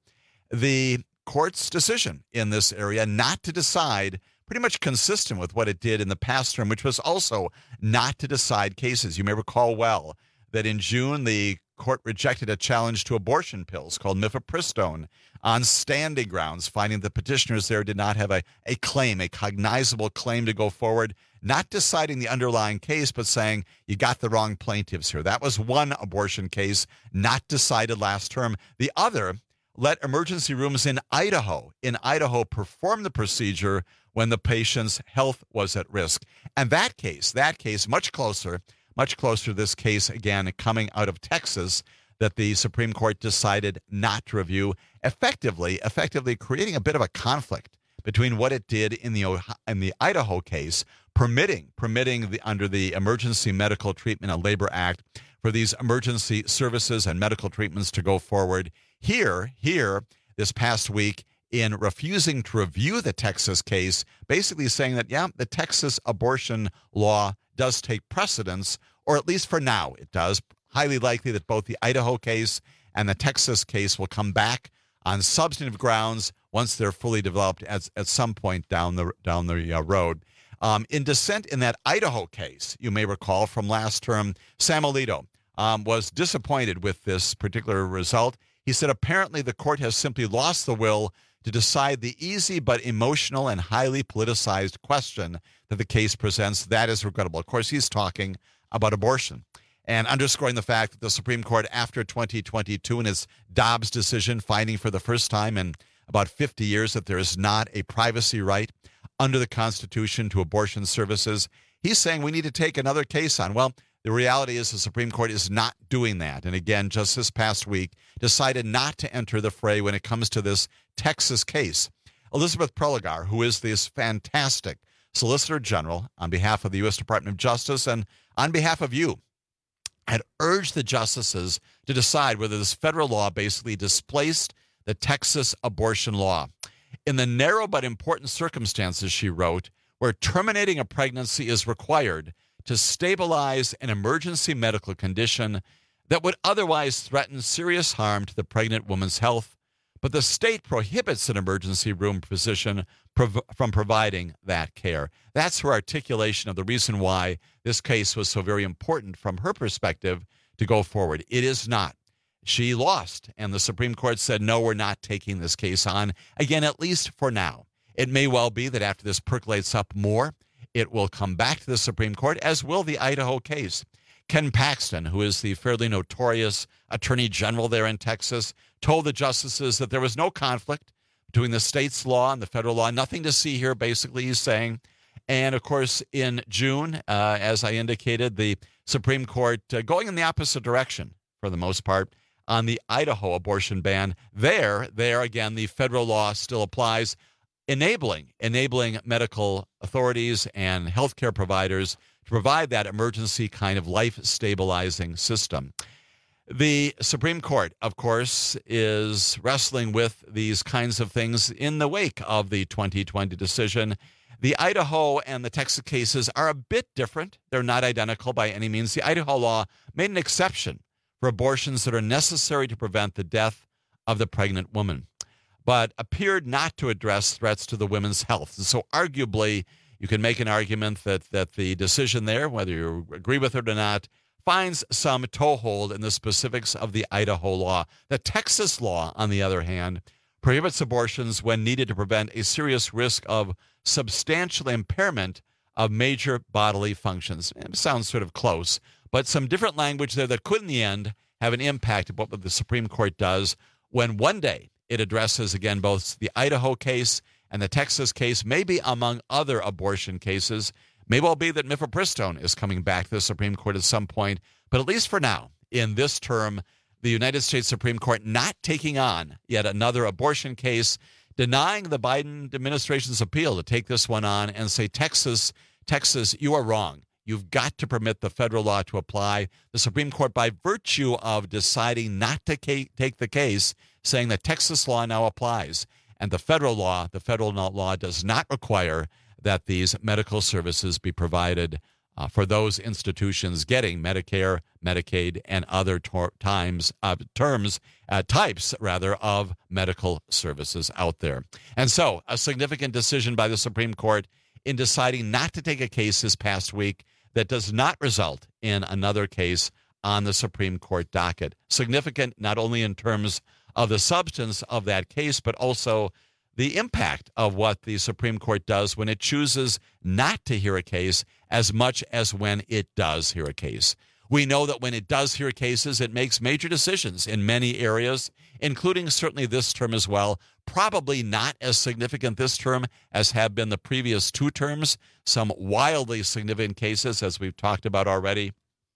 The court's decision in this area not to decide, pretty much consistent with what it did in the past term, which was also not to decide cases. You may recall well that in June, the court rejected a challenge to abortion pills called mifepristone on standing grounds, finding the petitioners there did not have a, a claim, a cognizable claim to go forward, not deciding the underlying case, but saying you got the wrong plaintiffs here. That was one abortion case not decided last term. The other let emergency rooms in Idaho, in Idaho, perform the procedure when the patient's health was at risk. And that case, that case, much closer, much closer to this case, again, coming out of Texas, that the Supreme Court decided not to review, effectively, effectively creating a bit of a conflict between what it did in the in the Idaho case, permitting, permitting the, under the Emergency Medical Treatment and Labor Act for these emergency services and medical treatments to go forward. Here, here, this past week, in refusing to review the Texas case, basically saying that, yeah, the Texas abortion law does take precedence, or at least for now it does. Highly likely that both the Idaho case and the Texas case will come back on substantive grounds once they're fully developed at, at some point down the down the uh, road. Um, in dissent in that Idaho case, you may recall from last term, Sam Alito um, was disappointed with this particular result. He said apparently the court has simply lost the will to decide the easy but emotional and highly politicized question that the case presents. That is regrettable. Of course, he's talking about abortion and underscoring the fact that the Supreme Court, after twenty twenty-two in its Dobbs decision, finding for the first time in about fifty years that there is not a privacy right under the Constitution to abortion services, he's saying we need to take another case on. Well, the reality is the Supreme Court is not doing that. And again, just this past week, decided not to enter the fray when it comes to this Texas case. Elizabeth Prelogar, who is this fantastic Solicitor General on behalf of the U S Department of Justice and on behalf of you, had urged the justices to decide whether this federal law basically displaced the Texas abortion law. In the narrow but important circumstances, she wrote, where terminating a pregnancy is required to stabilize an emergency medical condition that would otherwise threaten serious harm to the pregnant woman's health, but the state prohibits an emergency room physician prov- from providing that care. That's her articulation of the reason why this case was so very important from her perspective to go forward. It is not. She lost, and the Supreme Court said, no, we're not taking this case on, again, at least for now. It may well be that after this percolates up more, it will come back to the Supreme Court, as will the Idaho case. Ken Paxton, who is the fairly notorious attorney general there in Texas, told the justices that there was no conflict between the state's law and the federal law. Nothing to see here, basically, he's saying. And, of course, in June, uh, as I indicated, the Supreme Court uh, going in the opposite direction, for the most part, on the Idaho abortion ban. There, there again, the federal law still applies, enabling, enabling medical authorities and healthcare providers to provide that emergency kind of life-stabilizing system. The Supreme Court, of course, is wrestling with these kinds of things in the wake of the twenty twenty decision. The Idaho and the Texas cases are a bit different. They're not identical by any means. The Idaho law made an exception for abortions that are necessary to prevent the death of the pregnant woman, but appeared not to address threats to the women's health. And so arguably, you can make an argument that, that the decision there, whether you agree with it or not, finds some toehold in the specifics of the Idaho law. The Texas law, on the other hand, prohibits abortions when needed to prevent a serious risk of substantial impairment of major bodily functions. It sounds sort of close, but some different language there that could, in the end, have an impact on what the Supreme Court does when one day it addresses, again, both the Idaho case and the Texas case, maybe among other abortion cases. May well be that mifepristone is coming back to the Supreme Court at some point, but at least for now, in this term, the United States Supreme Court not taking on yet another abortion case, denying the Biden administration's appeal to take this one on and say, Texas, Texas, you are wrong. You've got to permit the federal law to apply. The Supreme Court, by virtue of deciding not to take the case, saying that Texas law now applies, and the federal law, the federal law does not require that these medical services be provided uh, for those institutions getting Medicare, Medicaid, and other tor- times uh, terms, uh, types rather of medical services out there. And so, a significant decision by the Supreme Court in deciding not to take a case this past week that does not result in another case on the Supreme Court docket. Significant not only in terms of the substance of that case, but also the impact of what the Supreme Court does when it chooses not to hear a case as much as when it does hear a case. We know that when it does hear cases, it makes major decisions in many areas, including certainly this term as well. Probably not as significant this term as have been the previous two terms. Some wildly significant cases, as we've talked about already.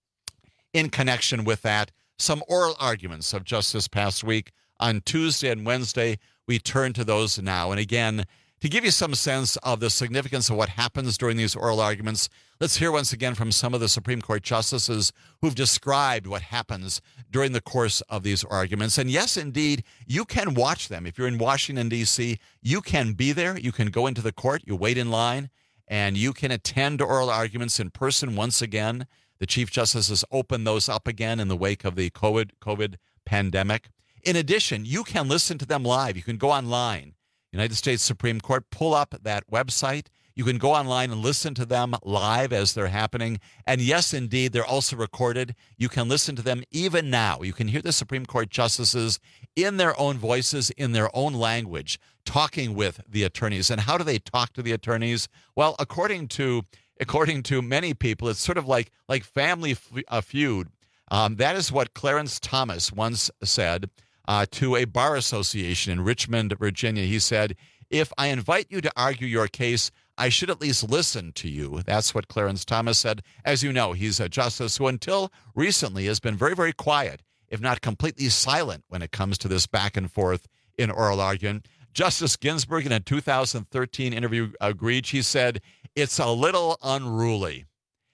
In connection with that, some oral arguments of just this past week on Tuesday and Wednesday. We turn to those now. And again, to give you some sense of the significance of what happens during these oral arguments, let's hear once again from some of the Supreme Court justices who've described what happens during the course of these arguments. And yes, indeed, you can watch them. If you're in Washington, D C, you can be there. You can go into the court. You wait in line. and you can attend oral arguments in person once again. The Chief Justice has opened those up again in the wake of the COVID, COVID pandemic. In addition, you can listen to them live. You can go online, United States Supreme Court, pull up that website. You can go online and listen to them live as they're happening. And yes, indeed, they're also recorded. You can listen to them even now. You can hear the Supreme Court justices in their own voices, in their own language, talking with the attorneys. And how do they talk to the attorneys? Well, according to according to many people, it's sort of like, like Family Feud. Um, that is what Clarence Thomas once said uh, to a bar association in Richmond, Virginia. He said, "If I invite you to argue your case, I should at least listen to you." That's what Clarence Thomas said. As you know, he's a justice who until recently has been very, very quiet, if not completely silent, when it comes to this back and forth in oral argument. Justice Ginsburg, in a two thousand thirteen interview, agreed. She said, "It's a little unruly."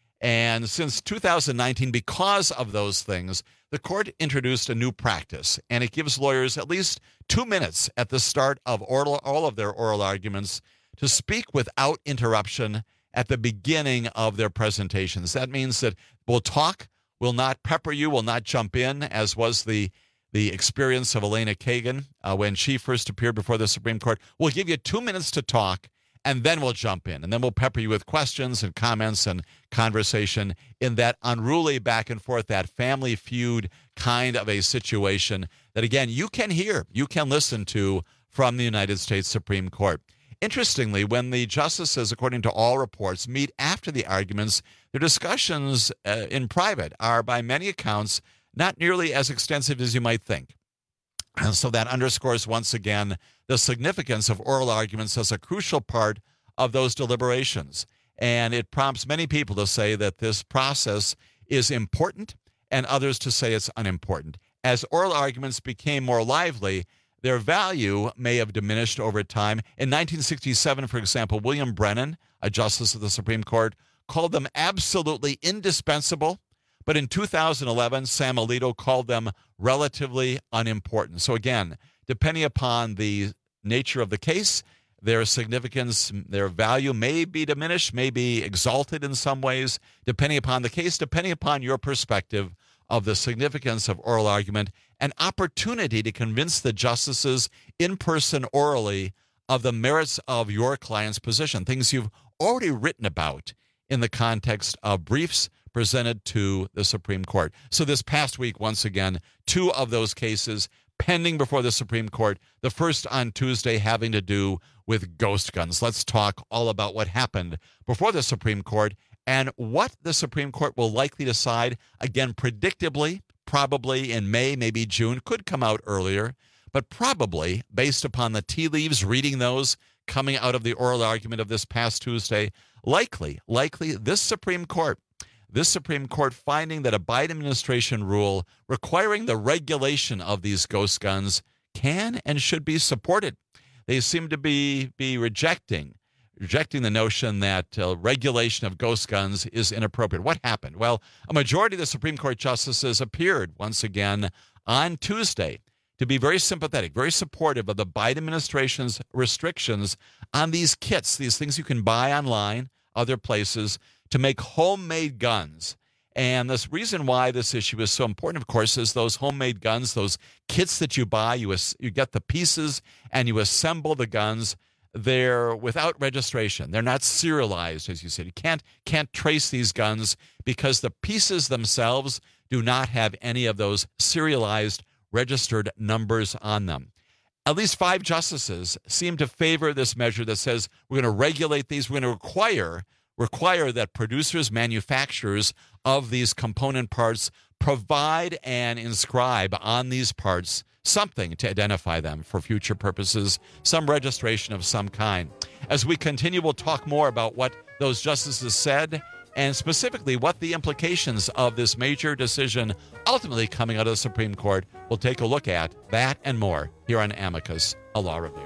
And since two thousand nineteen, because of those things, the court introduced a new practice, and it gives lawyers at least two minutes at the start of oral, all of their oral arguments to speak without interruption at the beginning of their presentations. That means that we'll talk, we'll not pepper you, we'll not jump in, as was the the experience of Elena Kagan uh, when she first appeared before the Supreme Court. We'll give you two minutes to talk, and then we'll jump in, and then we'll pepper you with questions and comments and conversation in that unruly back and forth, that Family Feud kind of a situation that, again, you can hear, you can listen to from the United States Supreme Court. Interestingly, when the justices, according to all reports, meet after the arguments, their discussions uh, in private are, by many accounts, not nearly as extensive as you might think. And so that underscores once again the significance of oral arguments as a crucial part of those deliberations. And it prompts many people to say that this process is important and others to say it's unimportant. As oral arguments became more lively, their value may have diminished over time. In nineteen sixty-seven, for example, William Brennan, a justice of the Supreme Court, called them absolutely indispensable. But in two thousand eleven, Sam Alito called them relatively unimportant. So again, depending upon the nature of the case, their significance, their value may be diminished, may be exalted in some ways, depending upon the case, depending upon your perspective of the significance of oral argument, an opportunity to convince the justices in person orally of the merits of your client's position, things you've already written about in the context of briefs presented to the Supreme Court. So this past week, once again, two of those cases pending before the Supreme Court, the first on Tuesday having to do with ghost guns. Let's talk all about what happened before the Supreme Court and what the Supreme Court will likely decide. Again, predictably, probably in May, maybe June, could come out earlier, but probably, based upon the tea leaves, reading those coming out of the oral argument of this past Tuesday, likely, likely this Supreme Court This Supreme Court finding that a Biden administration rule requiring the regulation of these ghost guns can and should be supported. They seem to be, be rejecting, rejecting the notion that uh, regulation of ghost guns is inappropriate. What happened? Well, a majority of the Supreme Court justices appeared once again on Tuesday to be very sympathetic, very supportive of the Biden administration's restrictions on these kits, these things you can buy online, other places, to make homemade guns. And the reason why this issue is so important, of course, is those homemade guns, those kits that you buy, you, you get the pieces and you assemble the guns. They're without registration. They're not serialized, as you said. You can't, can't trace these guns because the pieces themselves do not have any of those serialized, registered numbers on them. At least five justices seem to favor this measure that says we're going to regulate these, we're going to require require that producers, manufacturers of these component parts provide and inscribe on these parts something to identify them for future purposes, some registration of some kind. As we continue, we'll talk more about what those justices said and specifically what the implications of this major decision ultimately coming out of the Supreme Court. We'll take a look at that and more here on Amicus, a Law Review.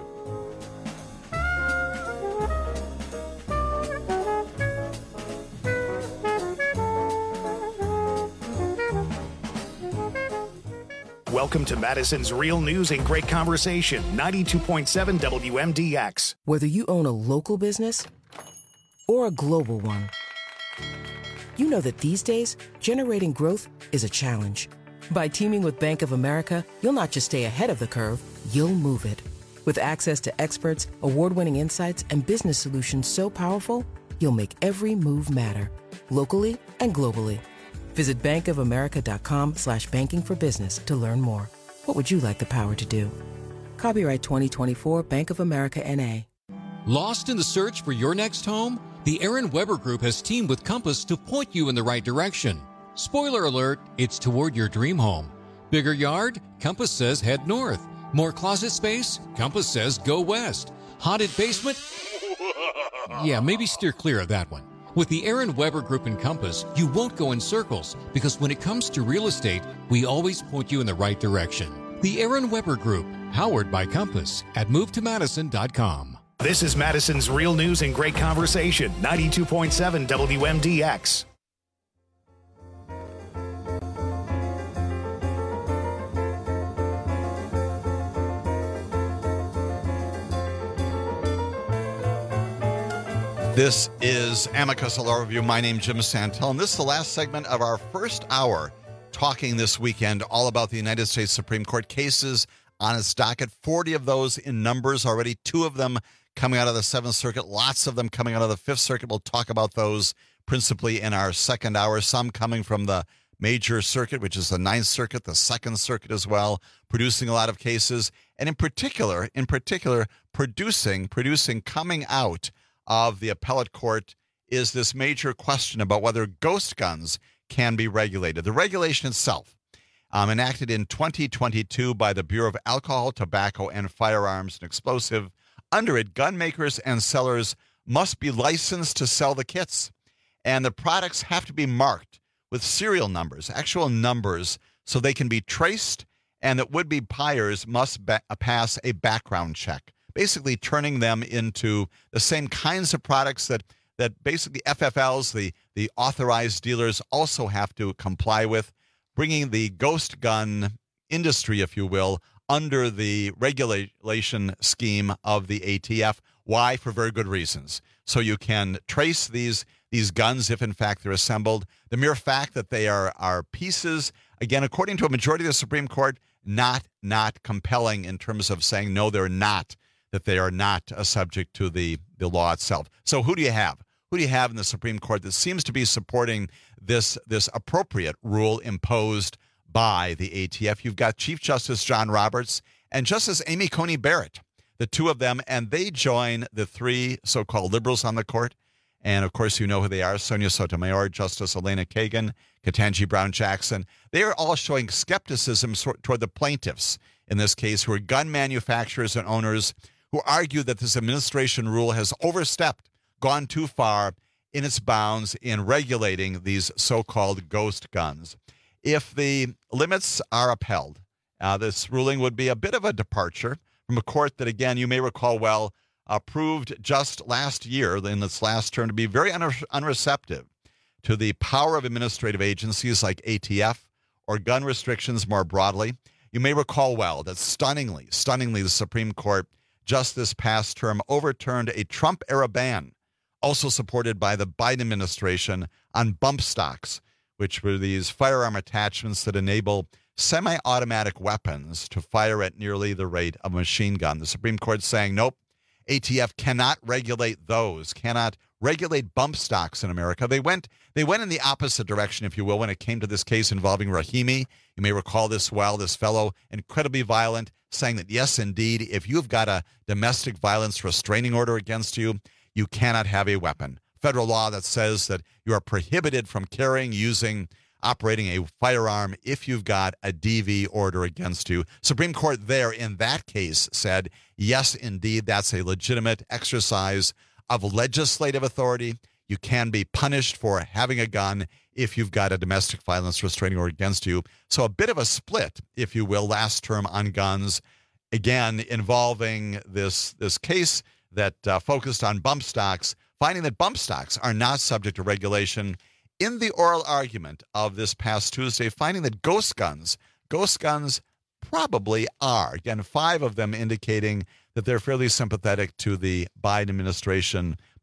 Welcome to Madison's Real News and Great Conversation, ninety-two point seven W M D X. Whether you own a local business or a global one. You know that these days, generating growth is a challenge. By teaming with Bank of America, you'll not just stay ahead of the curve, you'll move it. With access to experts, award-winning insights, and business solutions so powerful, you'll make every move matter, locally and globally. Visit bankofamerica.com slash banking for business to learn more. What would you like the power to do? Copyright twenty twenty-four Bank of America N A. Lost in the search for your next home? The Aaron Weber Group has teamed with Compass to point you in the right direction. Spoiler alert, it's toward your dream home. Bigger yard? Compass says head north. More closet space? Compass says go west. Haunted basement? Yeah, maybe steer clear of that one. With the Aaron Weber Group and Compass, you won't go in circles because when it comes to real estate, we always point you in the right direction. The Aaron Weber Group, powered by Compass at move to madison dot com. This is Madison's Real News and Great Conversation, ninety-two point seven W M D X. This is Amicus Law Review. My name's Jim Santel, and this is the last segment of our first hour talking this weekend all about the United States Supreme Court cases on its docket. forty of those in numbers already, two of them coming out of the Seventh Circuit, lots of them coming out of the Fifth Circuit. We'll talk about those principally in our second hour, some coming from the major circuit, which is the Ninth Circuit, the Second Circuit as well, producing a lot of cases, and in particular, in particular, producing, producing coming out of the appellate court is this major question about whether ghost guns can be regulated. The regulation itself, um, enacted in twenty twenty-two by the Bureau of Alcohol, Tobacco, and Firearms and Explosive. Under it, gun makers and sellers must be licensed to sell the kits, and the products have to be marked with serial numbers, actual numbers, so they can be traced, and that would-be buyers must ba- pass a background check, basically turning them into the same kinds of products that, that basically F F Ls, the, the authorized dealers, also have to comply with, bringing the ghost gun industry, if you will, under the regulation scheme of the A T F. Why? For very good reasons. So you can trace these these guns if, in fact, they're assembled. The mere fact that they are, are pieces, again, according to a majority of the Supreme Court, not, not compelling in terms of saying, no, they're not, that they are not uh, subject to the, the law itself. So who do you have? Who do you have in the Supreme Court that seems to be supporting this, this appropriate rule imposed by the A T F? You've got Chief Justice John Roberts and Justice Amy Coney Barrett, the two of them, and they join the three so-called liberals on the court. And, of course, you know who they are: Sonia Sotomayor, Justice Elena Kagan, Ketanji Brown Jackson. They are all showing skepticism toward the plaintiffs in this case, who are gun manufacturers and owners, who argue that this administration rule has overstepped, gone too far in its bounds in regulating these so-called ghost guns. If the limits are upheld, uh, this ruling would be a bit of a departure from a court that, again, you may recall well, approved just last year, in its last term, to be very un- unreceptive to the power of administrative agencies like A T F or gun restrictions more broadly. You may recall well that stunningly, stunningly, the Supreme Court just this past term overturned a Trump-era ban, also supported by the Biden administration, on bump stocks, which were these firearm attachments that enable semi-automatic weapons to fire at nearly the rate of a machine gun. The Supreme Court saying, nope, A T F cannot regulate those, cannot regulate bump stocks in America. They went they went in the opposite direction, if you will, when it came to this case involving Rahimi. You may recall this well, this fellow, incredibly violent, saying that, yes, indeed, if you've got a domestic violence restraining order against you, you cannot have a weapon. Federal law that says that you are prohibited from carrying, using, operating a firearm if you've got a D V order against you. Supreme Court there in that case said, yes, indeed, that's a legitimate exercise of legislative authority. You can be punished for having a gun if you've got a domestic violence restraining order against you. So a bit of a split, if you will, last term on guns, again, involving this, this case that uh, focused on bump stocks, finding that bump stocks are not subject to regulation. In the oral argument of this past Tuesday, finding that ghost guns, ghost guns probably are. Again, five of them indicating that they're fairly sympathetic to the Biden administration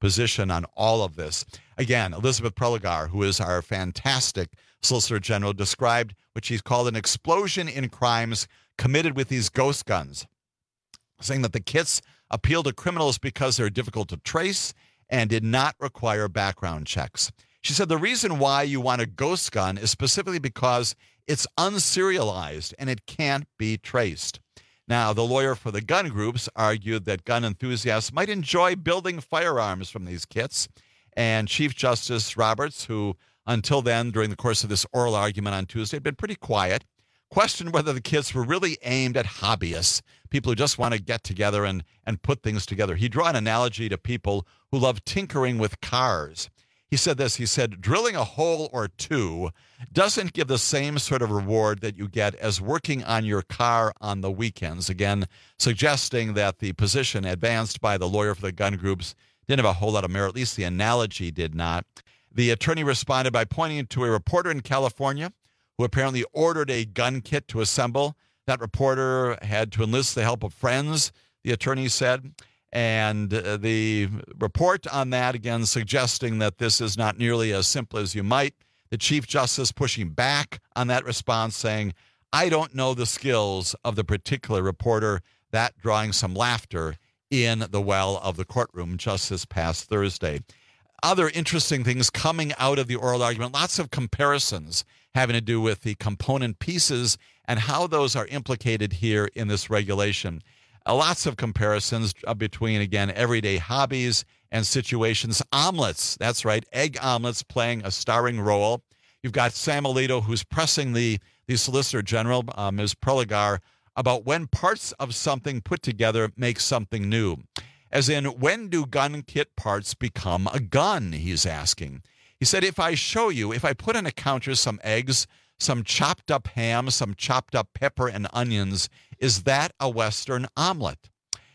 position on all of this. Again, Elizabeth Prelogar, who is our fantastic Solicitor General, described what she's called an explosion in crimes committed with these ghost guns, saying that the kits appeal to criminals because they're difficult to trace and did not require background checks. She said the reason why you want a ghost gun is specifically because it's unserialized and it can't be traced. Now, the lawyer for the gun groups argued that gun enthusiasts might enjoy building firearms from these kits, and Chief Justice Roberts, who until then, during the course of this oral argument on Tuesday, had been pretty quiet, questioned whether the kits were really aimed at hobbyists, people who just want to get together and, and put things together. He drew an analogy to people who love tinkering with cars. He said this, he said, drilling a hole or two doesn't give the same sort of reward that you get as working on your car on the weekends. Again, suggesting that the position advanced by the lawyer for the gun groups didn't have a whole lot of merit, at least the analogy did not. The attorney responded by pointing to a reporter in California who apparently ordered a gun kit to assemble. That reporter had to enlist the help of friends, the attorney said. And uh, the report on that, again, suggesting that this is not nearly as simple as you might. The Chief Justice pushing back on that response, saying, I don't know the skills of the particular reporter, that drawing some laughter in the well of the courtroom just this past Thursday. Other interesting things coming out of the oral argument, lots of comparisons having to do with the component pieces and how those are implicated here in this regulation. Uh, lots of comparisons uh, between, again, everyday hobbies and situations. Omelets, that's right, egg omelets playing a starring role. You've got Sam Alito, who's pressing the, the Solicitor General, uh, Miz Prelogar, about when parts of something put together make something new. As in, when do gun kit parts become a gun, he's asking. He said, if I show you, if I put on a counter some eggs, some chopped up ham, some chopped up pepper and onions, is that a Western omelet?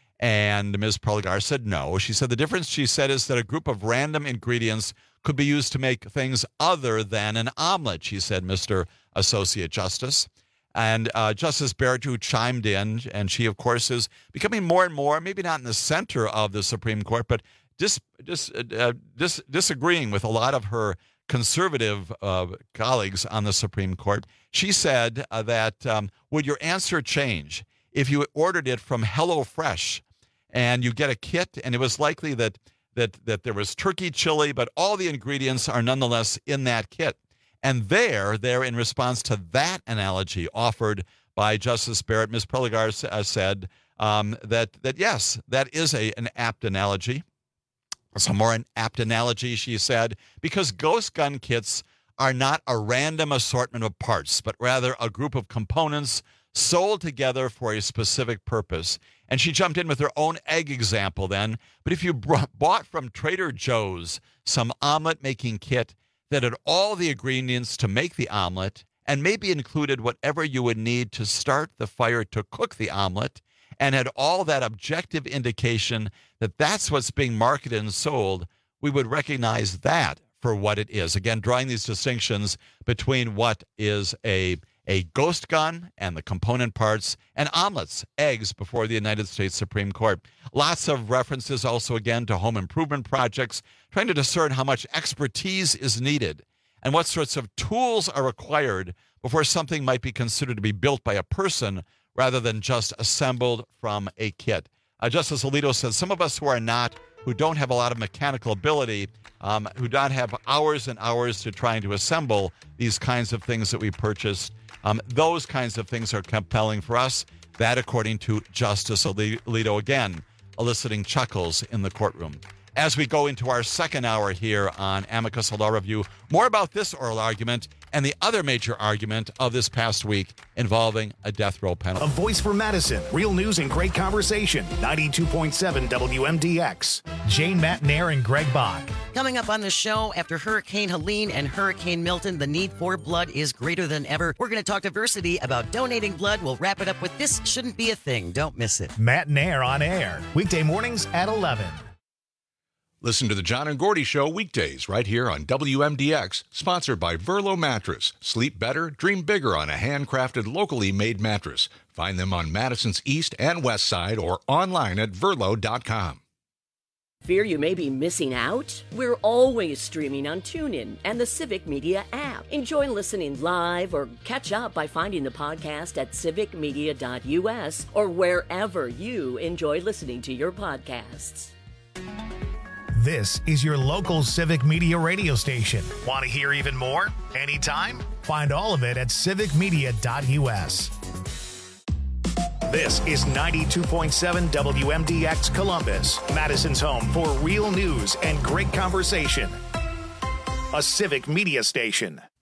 And Miz Prelogar said no. She said the difference, she said, is that a group of random ingredients could be used to make things other than an omelet, she said, Mister Associate Justice. And uh, Justice Barrett, who chimed in, and she, of course, is becoming more and more, maybe not in the center of the Supreme Court, but dis, dis, uh, dis, disagreeing with a lot of her conservative uh, colleagues on the Supreme Court. She said uh, that, um, would your answer change if you ordered it from HelloFresh and you get a kit, and it was likely that that that there was turkey chili, but all the ingredients are nonetheless in that kit? And there, there in response to that analogy offered by Justice Barrett, Miz Prelogar uh, said um, that, that, yes, that is a, an apt analogy. Some more an apt analogy, she said, because ghost gun kits are not a random assortment of parts, but rather a group of components sold together for a specific purpose. And she jumped in with her own egg example then. But if you brought, bought from Trader Joe's some omelet-making kit that had all the ingredients to make the omelet and maybe included whatever you would need to start the fire to cook the omelet, and had all that objective indication that that's what's being marketed and sold, we would recognize that for what it is. Again, drawing these distinctions between what is a a ghost gun and the component parts, and omelets, eggs, before the United States Supreme Court. Lots of references also, again, to home improvement projects, trying to discern how much expertise is needed and what sorts of tools are required before something might be considered to be built by a person rather than just assembled from a kit. Uh, Justice Alito says some of us who are not, who don't have a lot of mechanical ability, um, who don't have hours and hours to trying to assemble these kinds of things that we purchased, um, those kinds of things are compelling for us. That, according to Justice Alito, again, eliciting chuckles in the courtroom. As we go into our second hour here on Amicus Law Review, more about this oral argument and the other major argument of this past week involving a death row penalty. A voice for Madison. Real news and great conversation. ninety-two point seven W M D X. Jane Matnair and Greg Bach. Coming up on the show, after Hurricane Helene and Hurricane Milton, the need for blood is greater than ever. We're going to talk to Versiti about donating blood. We'll wrap it up with This Shouldn't Be a Thing. Don't miss it. Matnair on air. Weekday mornings at eleven. Listen to the John and Gordy Show weekdays right here on W M D X, sponsored by Verlo Mattress. Sleep better, dream bigger on a handcrafted, locally made mattress. Find them on Madison's east and west side or online at verlo dot com. Fear you may be missing out? We're always streaming on TuneIn and the Civic Media app. Enjoy listening live or catch up by finding the podcast at civic media dot u s or wherever you enjoy listening to your podcasts. This is your local Civic Media radio station. Want to hear even more? Anytime? Find all of it at civic media dot u s. This is ninety-two point seven W M D X Columbus, Madison's home for real news and great conversation. A Civic Media station.